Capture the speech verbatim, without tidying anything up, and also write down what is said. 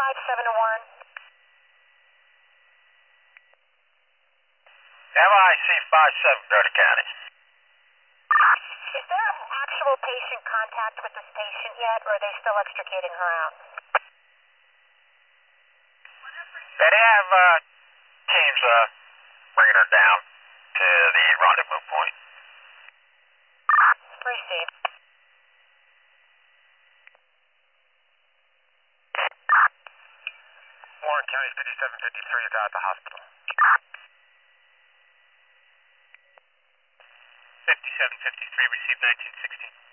five seven one. M I C five seven, Dirty County. Is there actual patient contact with this patient yet, or are they still extricating her out? They have uh, teams uh, bringing her down to the rendezvous point. Received. Warren County fifty-seven fifty-three is out at the hospital. fifty-seven fifty-three, received nineteen sixteen.